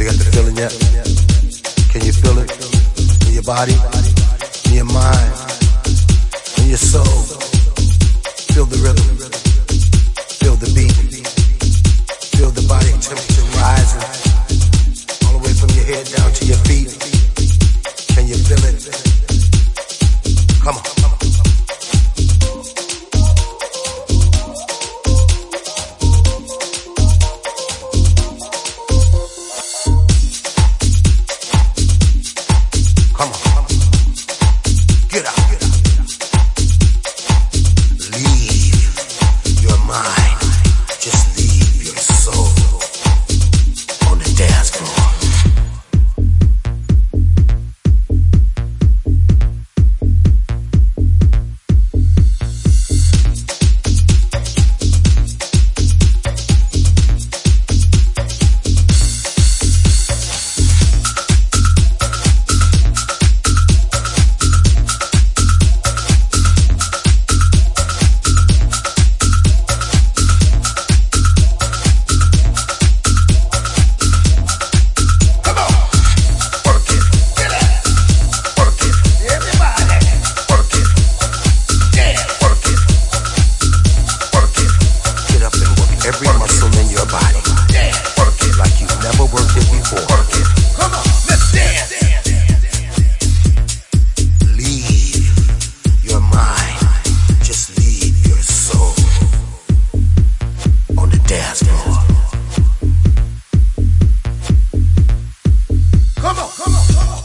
Anybody got the feeling yet? Can you feel it in your body, in your mind, in your soul? Feel the rhythm, feel the beat, feel the body temperature rising all the way from your head down to your feet. Can you feel it? Come on. Every muscle in your body, work it like you've never worked it before. Work it. Come on, let's dance. Leave your mind, just leave your soul on the dance floor. Come on, come on, come on.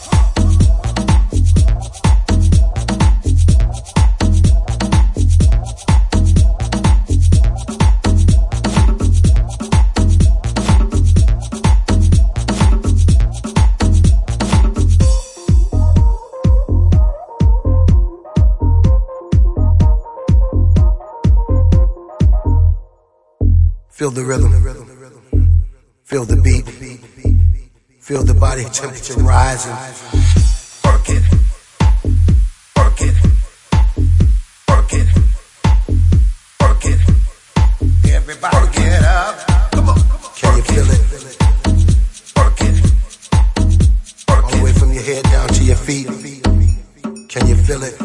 Feel the rhythm, feel the beat, feel the body temperature rising. Work it, work it, work it, work it. Everybody get up. Come on. Can you feel it? Work it, work all the way from your head down to your feet. Can you feel it?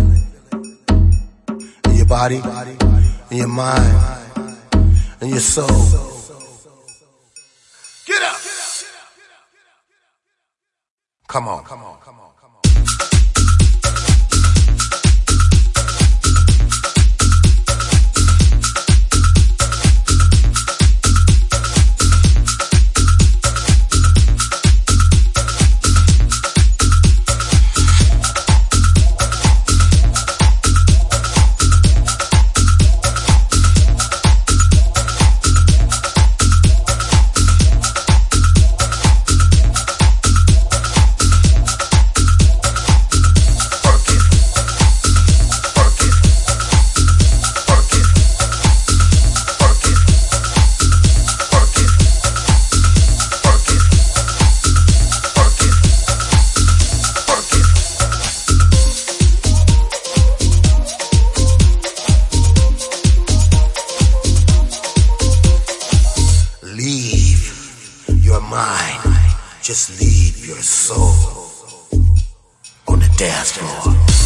In your body, in your mind, and your soul. Get up! Come on, come on, come on, come on. Mind, just leave your soul on the dance floor.